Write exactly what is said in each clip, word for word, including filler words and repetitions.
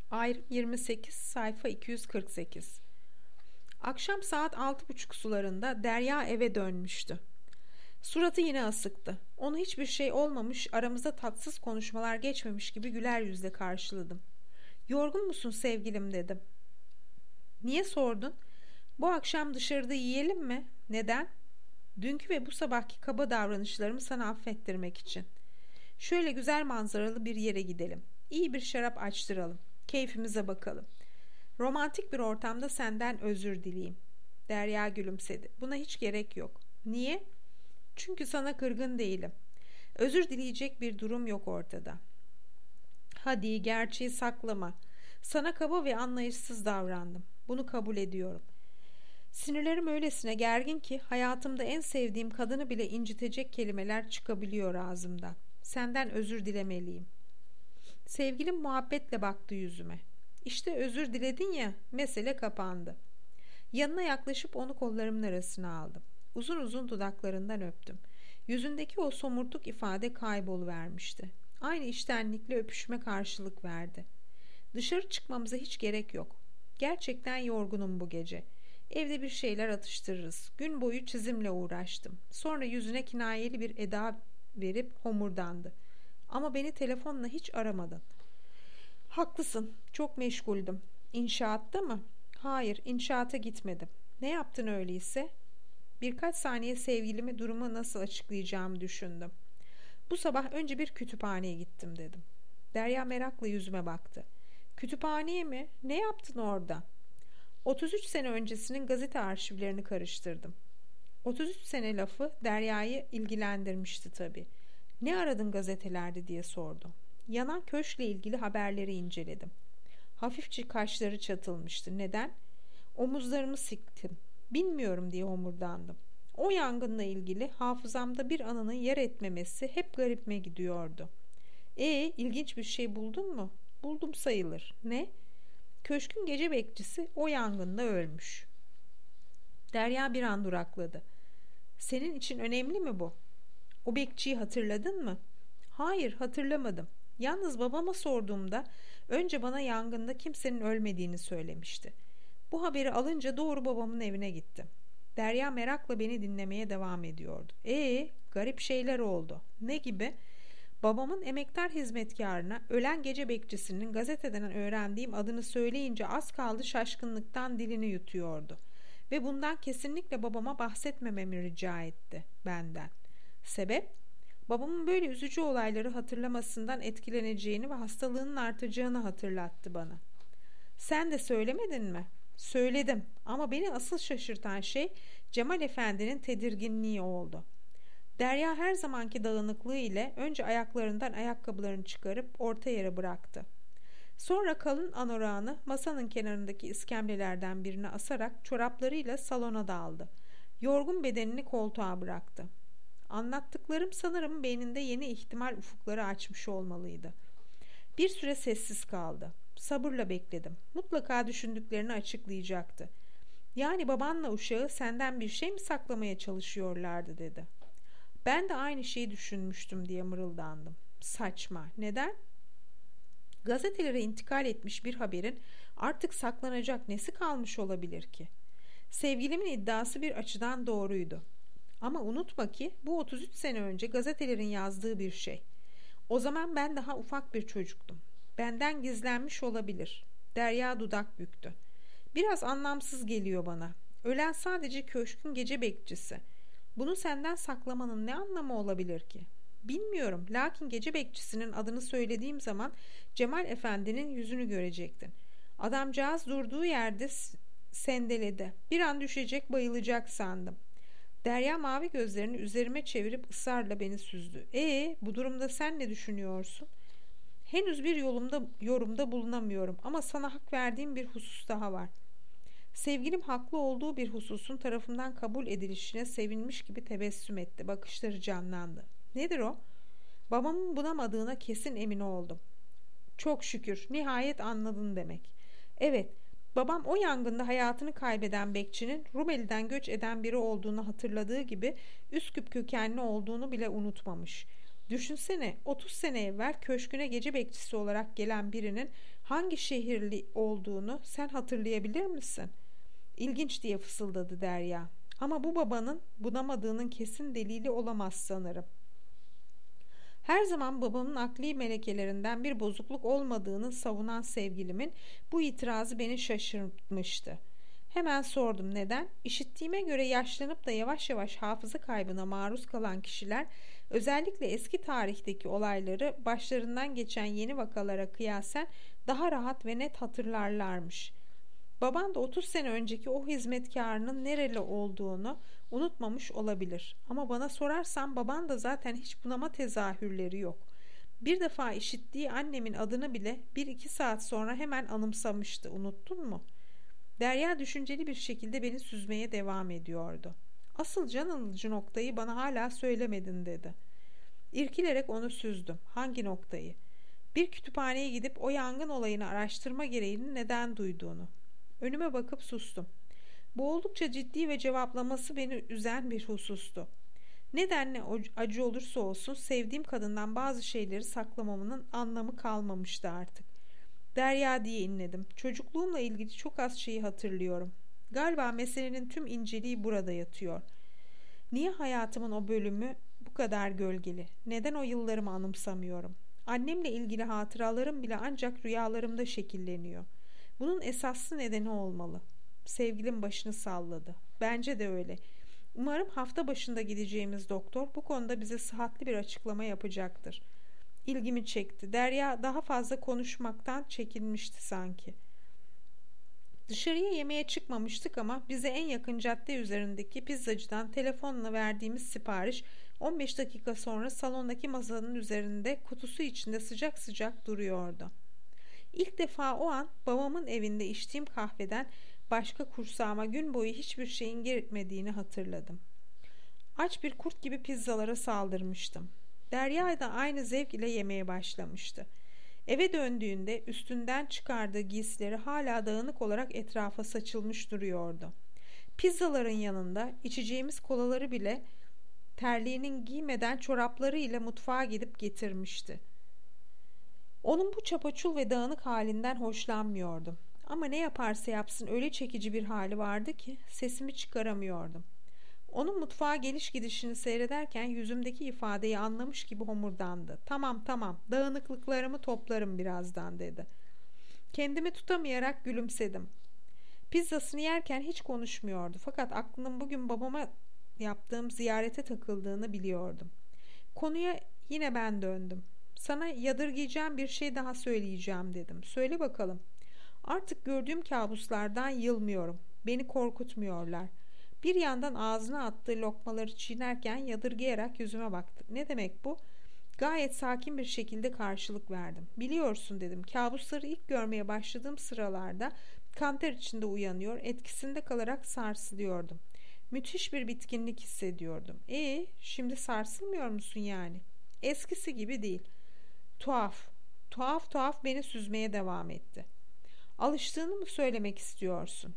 Ayrım yirmi sekiz, sayfa iki yüz kırk sekiz. Akşam saat altı buçuk sularında Derya eve dönmüştü. Suratı yine asıktı. Onu hiçbir şey olmamış, aramızda tatsız konuşmalar geçmemiş gibi güler yüzle karşıladım. "Yorgun musun sevgilim?" dedim. "Niye sordun?" "Bu akşam dışarıda yiyelim mi?" "Neden?" "Dünkü ve bu sabahki kaba davranışlarımı sana affettirmek için. Şöyle güzel manzaralı bir yere gidelim. İyi bir şarap açtıralım. Keyfimize bakalım. Romantik bir ortamda senden özür dileyeyim." Derya gülümsedi. "Buna hiç gerek yok." "Niye?" "Çünkü sana kırgın değilim. Özür dileyecek bir durum yok ortada." "Hadi, gerçeği saklama. Sana kaba ve anlayışsız davrandım. Bunu kabul ediyorum. Sinirlerim öylesine gergin ki hayatımda en sevdiğim kadını bile incitecek kelimeler çıkabiliyor ağzımdan. Senden özür dilemeliyim." Sevgilim muhabbetle baktı yüzüme. "İşte özür diledin ya, mesele kapandı." Yanına yaklaşıp onu kollarımın arasına aldım. Uzun uzun dudaklarından öptüm. Yüzündeki o somurtuk ifade kayboluvermişti. Aynı içtenlikle öpüşme karşılık verdi. "Dışarı çıkmamıza hiç gerek yok. Gerçekten yorgunum bu gece. Evde bir şeyler atıştırırız. Gün boyu çizimle uğraştım." Sonra yüzüne kinayeli bir eda verip homurdandı. "Ama beni telefonla hiç aramadın." "Haklısın, çok meşguldüm." "İnşaatta mı?" "Hayır, inşaata gitmedim." "Ne yaptın öyleyse?" Birkaç saniye sevgilime durumu nasıl açıklayacağımı düşündüm. "Bu sabah önce bir kütüphaneye gittim." dedim. Derya merakla yüzüme baktı. "Kütüphaneye mi? Ne yaptın orada?" otuz üç sene öncesinin gazete arşivlerini karıştırdım." otuz üç sene lafı Derya'yı ilgilendirmişti tabii. "Ne aradın gazetelerde?" diye sordu. "Yanan köşkle ilgili haberleri inceledim." Hafifçe kaşları çatılmıştı. "Neden?" Omuzlarımı siktim. "Bilmiyorum." diye homurdandım. O yangınla ilgili hafızamda bir anının yer etmemesi hep garipme gidiyordu. "Ee, ilginç bir şey buldun mu?" "Buldum sayılır." "Ne?" "Köşkün gece bekçisi o yangında ölmüş." Derya bir an durakladı. "Senin için önemli mi bu?" "O bekçiyi hatırladın mı?" "Hayır, hatırlamadım. Yalnız babama sorduğumda önce bana yangında kimsenin ölmediğini söylemişti. Bu haberi alınca doğru babamın evine gittim." Derya merakla beni dinlemeye devam ediyordu. "Ee, garip şeyler oldu." "Ne gibi?" "Babamın emektar hizmetkarına ölen gece bekçisinin gazeteden öğrendiğim adını söyleyince az kaldı şaşkınlıktan dilini yutuyordu. Ve bundan kesinlikle babama bahsetmememi rica etti benden." "Sebep?" "Babamın böyle üzücü olayları hatırlamasından etkileneceğini ve hastalığının artacağını hatırlattı bana." "Sen de söylemedin mi?" "Söyledim ama beni asıl şaşırtan şey Cemal Efendi'nin tedirginliği oldu." Derya her zamanki dağınıklığı ile önce ayaklarından ayakkabılarını çıkarıp orta yere bıraktı. Sonra kalın anorağını masanın kenarındaki iskemlelerden birine asarak çoraplarıyla salona daldı. Yorgun bedenini koltuğa bıraktı. Anlattıklarım sanırım beyninde yeni ihtimal ufukları açmış olmalıydı. Bir süre sessiz kaldı. Sabırla bekledim. Mutlaka düşündüklerini açıklayacaktı. "Yani babanla uşağı senden bir şey mi saklamaya çalışıyorlardı?" dedi. "Ben de aynı şeyi düşünmüştüm." diye mırıldandım. "Saçma. Neden?" "Gazetelere intikal etmiş bir haberin artık saklanacak nesi kalmış olabilir ki?" Sevgilimin iddiası bir açıdan doğruydu. Ama unutma ki bu otuz üç sene önce gazetelerin yazdığı bir şey. O zaman ben daha ufak bir çocuktum. Benden gizlenmiş olabilir. Derya dudak büktü. "Biraz anlamsız geliyor bana. Ölen sadece köşkün gece bekçisi. Bunu senden saklamanın ne anlamı olabilir ki?" "Bilmiyorum, lakin gece bekçisinin adını söylediğim zaman Cemal Efendi'nin yüzünü görecektin. Adamcağız durduğu yerde sendeledi. Bir an düşecek, bayılacak sandım." Derya mavi gözlerini üzerime çevirip ısrarla beni süzdü. "Ee, bu durumda sen ne düşünüyorsun?" "Henüz bir yolumda, yorumda bulunamıyorum ama sana hak verdiğim bir husus daha var." Sevgilim haklı olduğu bir hususun tarafından kabul edilişine sevinmiş gibi tebessüm etti. Bakışları canlandı. "Nedir o?" "Babamın bunamadığına kesin emin oldum." "Çok şükür, nihayet anladın demek." "Evet, babam o yangında hayatını kaybeden bekçinin Rumeli'den göç eden biri olduğunu hatırladığı gibi Üsküp kökenli olduğunu bile unutmamış. Düşünsene, otuz sene evvel köşküne gece bekçisi olarak gelen birinin hangi şehirli olduğunu sen hatırlayabilir misin? İlginç diye fısıldadı Derya. Ama bu babanın bunamadığının kesin delili olamaz sanırım. Her zaman babamın akli melekelerinden bir bozukluk olmadığını savunan sevgilimin bu itirazı beni şaşırtmıştı. Hemen sordum neden? İşittiğime göre yaşlanıp da yavaş yavaş hafıza kaybına maruz kalan kişiler özellikle eski tarihteki olayları başlarından geçen yeni vakalara kıyasen daha rahat ve net hatırlarlarmış. Baban da otuz sene önceki o hizmetkarının nereli olduğunu unutmamış olabilir. Ama bana sorarsan baban da zaten hiç bunama tezahürleri yok. Bir defa işittiği annemin adını bile bir iki saat sonra hemen anımsamıştı. Unuttun mu? Derya düşünceli bir şekilde beni süzmeye devam ediyordu. Asıl can alıcı noktayı bana hala söylemedin dedi. İrkilerek onu süzdüm. Hangi noktayı? Bir kütüphaneye gidip o yangın olayını araştırma gereğini neden duyduğunu. Önüme bakıp sustum. Bu oldukça ciddi ve cevaplaması beni üzen bir husustu. Nedenle acı olursa olsun sevdiğim kadından bazı şeyleri saklamamın anlamı kalmamıştı artık. Derya diye inledim. Çocukluğumla ilgili çok az şeyi hatırlıyorum. Galiba meselenin tüm inceliği burada yatıyor. Niye hayatımın o bölümü bu kadar gölgeli? Neden o yıllarımı anımsamıyorum? Annemle ilgili hatıralarım bile ancak rüyalarımda şekilleniyor. Bunun esaslı nedeni olmalı. Sevgilim başını salladı. Bence de öyle. Umarım hafta başında gideceğimiz doktor bu konuda bize sıhhatli bir açıklama yapacaktır. İlgimi çekti. Derya daha fazla konuşmaktan çekinmişti sanki. Dışarıya yemeğe çıkmamıştık ama bize en yakın cadde üzerindeki pizzacıdan telefonla verdiğimiz sipariş on beş dakika sonra salondaki masanın üzerinde kutusu içinde sıcak sıcak duruyordu. İlk defa o an babamın evinde içtiğim kahveden başka kursağıma gün boyu hiçbir şeyin girmediğini hatırladım. Aç bir kurt gibi pizzalara saldırmıştım. Derya da aynı zevk ile yemeye başlamıştı. Eve döndüğünde üstünden çıkardığı giysileri hala dağınık olarak etrafa saçılmış duruyordu. Pizzaların yanında içeceğimiz kolaları bile terliğinin giymeden çorapları ile mutfağa gidip getirmişti. Onun bu çapaçul ve dağınık halinden hoşlanmıyordum. Ama ne yaparsa yapsın öyle çekici bir hali vardı ki sesimi çıkaramıyordum. Onun mutfağa geliş gidişini seyrederken yüzümdeki ifadeyi anlamış gibi homurdandı. Tamam tamam, dağınıklıklarımı toplarım birazdan dedi. Kendimi tutamayarak gülümsedim. Pizzasını yerken hiç konuşmuyordu fakat aklının bugün babama yaptığım ziyarete takıldığını biliyordum. Konuya yine ben döndüm. Sana yadırgayacağım bir şey daha söyleyeceğim dedim. Söyle bakalım. Artık gördüğüm kabuslardan yılmıyorum. Beni korkutmuyorlar. Bir yandan ağzına attığı lokmaları çiğnerken yadırgayarak yüzüme baktı. Ne demek bu? Gayet sakin bir şekilde karşılık verdim. Biliyorsun dedim. Kabusları ilk görmeye başladığım sıralarda kanter içinde uyanıyor, etkisinde kalarak sarsılıyordum. Müthiş bir bitkinlik hissediyordum. E, şimdi sarsılmıyor musun yani? Eskisi gibi değil. Tuhaf, tuhaf tuhaf beni süzmeye devam etti. Alıştığını mı söylemek istiyorsun?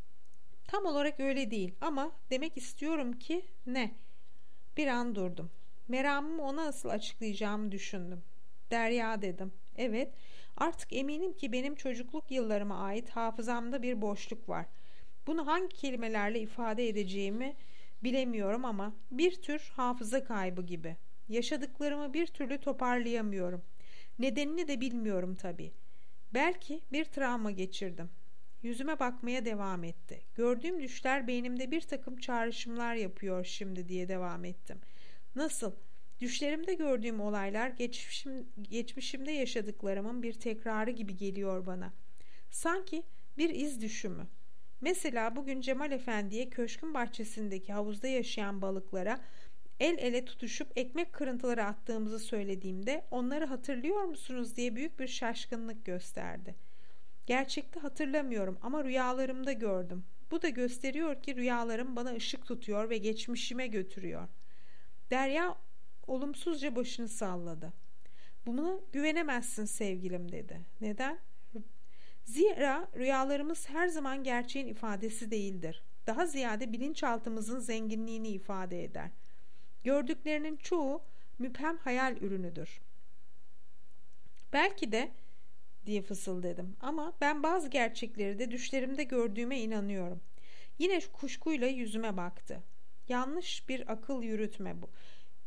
Tam olarak öyle değil ama demek istiyorum ki ne? Bir an durdum. Meramımı ona nasıl açıklayacağımı düşündüm. Derya dedim. Evet, artık eminim ki benim çocukluk yıllarıma ait hafızamda bir boşluk var. Bunu hangi kelimelerle ifade edeceğimi bilemiyorum ama bir tür hafıza kaybı gibi. Yaşadıklarımı bir türlü toparlayamıyorum. Nedenini de bilmiyorum tabii. Belki bir travma geçirdim. Yüzüme bakmaya devam etti. Gördüğüm düşler beynimde bir takım çağrışımlar yapıyor şimdi diye devam ettim. Nasıl? Düşlerimde gördüğüm olaylar geçmişim, geçmişimde yaşadıklarımın bir tekrarı gibi geliyor bana. Sanki bir iz düşümü. Mesela bugün Cemal Efendi'ye köşkün bahçesindeki havuzda yaşayan balıklara el ele tutuşup ekmek kırıntıları attığımızı söylediğimde onları hatırlıyor musunuz diye büyük bir şaşkınlık gösterdi. Gerçekte hatırlamıyorum ama rüyalarımda gördüm. Bu da gösteriyor ki rüyalarım bana ışık tutuyor ve geçmişime götürüyor. Derya olumsuzca başını salladı. Buna güvenemezsin sevgilim dedi. Neden? Zira rüyalarımız her zaman gerçeğin ifadesi değildir. Daha ziyade bilinçaltımızın zenginliğini ifade eder. Gördüklerinin çoğu müphem hayal ürünüdür. Belki de diye fısıldadım ama ben bazı gerçekleri de düşlerimde gördüğüme inanıyorum. Yine kuşkuyla yüzüme baktı. Yanlış bir akıl yürütme bu.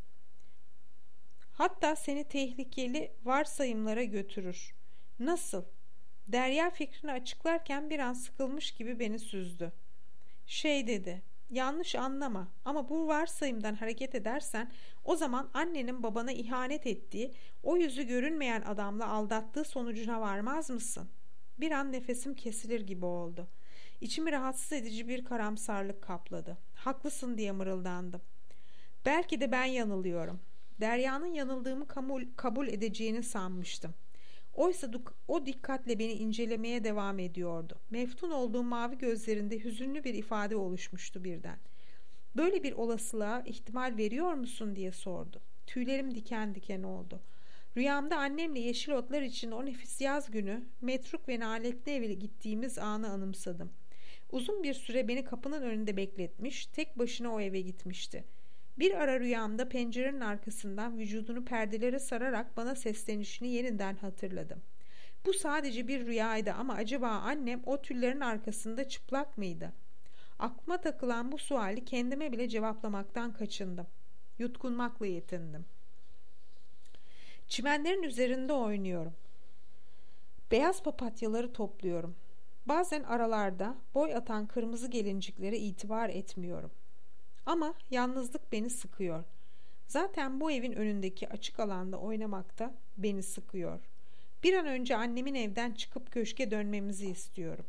Hatta seni tehlikeli varsayımlara götürür. Nasıl? Derya fikrini açıklarken bir an sıkılmış gibi beni süzdü. Şey dedi, yanlış anlama ama bu varsayımdan hareket edersen o zaman annenin babana ihanet ettiği, o yüzü görünmeyen adamla aldattığı sonucuna varmaz mısın? Bir an nefesim kesilir gibi oldu. İçimi rahatsız edici bir karamsarlık kapladı. Haklısın diye mırıldandım. Belki de ben yanılıyorum. Derya'nın yanıldığımı kabul, kabul edeceğini sanmıştım. Oysa o dikkatle beni incelemeye devam ediyordu. Meftun olduğum mavi gözlerinde hüzünlü bir ifade oluşmuştu birden. Böyle bir olasılığa ihtimal veriyor musun diye sordu. Tüylerim diken diken oldu. Rüyamda annemle yeşil otlar için o nefis yaz günü metruk ve naletli eve gittiğimiz anı anımsadım. Uzun bir süre beni kapının önünde bekletmiş, tek başına o eve gitmişti. Bir ara rüyamda pencerenin arkasından vücudunu perdelere sararak bana seslenişini yeniden hatırladım. Bu sadece bir rüyaydı ama acaba annem o tüllerin arkasında çıplak mıydı? Aklıma takılan bu suali kendime bile cevaplamaktan kaçındım. Yutkunmakla yetindim. Çimenlerin üzerinde oynuyorum. Beyaz papatyaları topluyorum. Bazen aralarda boy atan kırmızı gelinciklere itibar etmiyorum. Ama yalnızlık beni sıkıyor. Zaten bu evin önündeki açık alanda oynamak da beni sıkıyor. Bir an önce annemin evden çıkıp köşke dönmemizi istiyorum.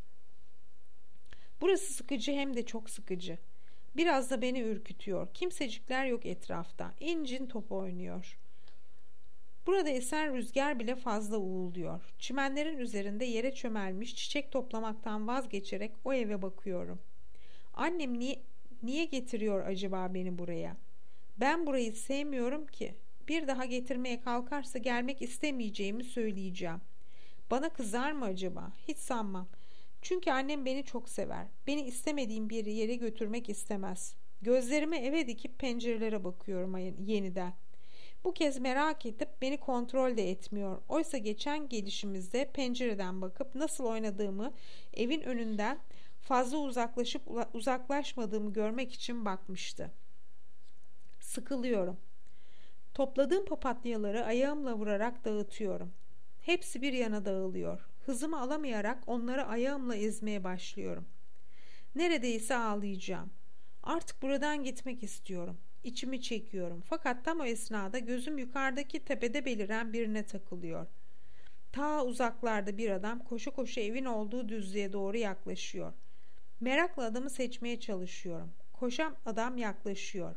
Burası sıkıcı hem de çok sıkıcı. Biraz da beni ürkütüyor. Kimsecikler yok etrafta. İncin top oynuyor. Burada esen rüzgar bile fazla uğulduyor. Çimenlerin üzerinde yere çömelmiş çiçek toplamaktan vazgeçerek o eve bakıyorum. Annem niye, niye getiriyor acaba beni buraya? Ben burayı sevmiyorum ki. Bir daha getirmeye kalkarsa gelmek istemeyeceğimi söyleyeceğim. Bana kızar mı acaba? Hiç sanmam. Çünkü annem beni çok sever. Beni istemediğim bir yere götürmek istemez. Gözlerimi eve dikip pencerelere bakıyorum yeniden. Bu kez merak edip beni kontrol de etmiyor. Oysa geçen gelişimizde pencereden bakıp nasıl oynadığımı, evin önünden fazla uzaklaşıp uzaklaşmadığımı görmek için bakmıştı. Sıkılıyorum. Topladığım papatyaları ayağımla vurarak dağıtıyorum. Hepsi bir yana dağılıyor. Hızımı alamayarak onları ayağımla ezmeye başlıyorum. Neredeyse ağlayacağım. Artık buradan gitmek istiyorum. İçimi çekiyorum. Fakat tam o esnada gözüm yukarıdaki tepede beliren birine takılıyor. Ta uzaklarda bir adam koşu koşu evin olduğu düzlüğe doğru yaklaşıyor. Merakla adamı seçmeye çalışıyorum. Koşan adam yaklaşıyor.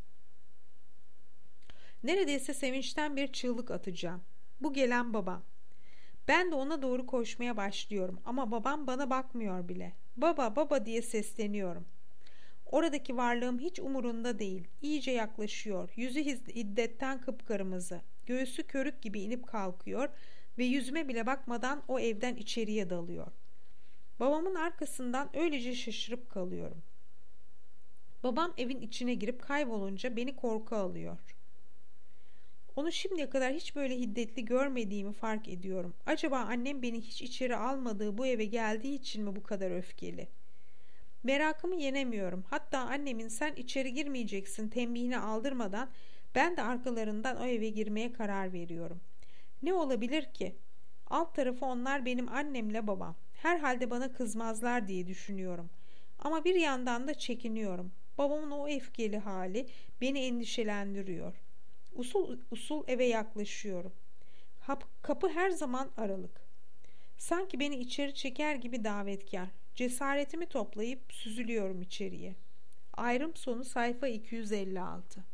Neredeyse sevinçten bir çığlık atacağım. Bu gelen babam. Ben de ona doğru koşmaya başlıyorum ama babam bana bakmıyor bile. Baba baba diye sesleniyorum. Oradaki varlığım hiç umurunda değil. İyice yaklaşıyor. Yüzü hiddetten kıpkırmızı. Göğsü körük gibi inip kalkıyor ve yüzüme bile bakmadan o evden içeriye dalıyor. Babamın arkasından öylece şaşırıp kalıyorum. Babam evin içine girip kaybolunca beni korku alıyor. Onu şimdiye kadar hiç böyle hiddetli görmediğimi fark ediyorum. Acaba annem beni hiç içeri almadığı bu eve geldiği için mi bu kadar öfkeli? Merakımı yenemiyorum. Hatta annemin sen içeri girmeyeceksin tembihini aldırmadan ben de arkalarından o eve girmeye karar veriyorum. Ne olabilir ki? Alt tarafı onlar benim annemle babam. Herhalde bana kızmazlar diye düşünüyorum. Ama bir yandan da çekiniyorum. Babamın o öfkeli hali beni endişelendiriyor. Usul usul eve yaklaşıyorum. Kapı her zaman aralık. Sanki beni içeri çeker gibi davetkar. Cesaretimi toplayıp süzülüyorum içeriye. Ayrım sonu sayfa iki yüz elli altı.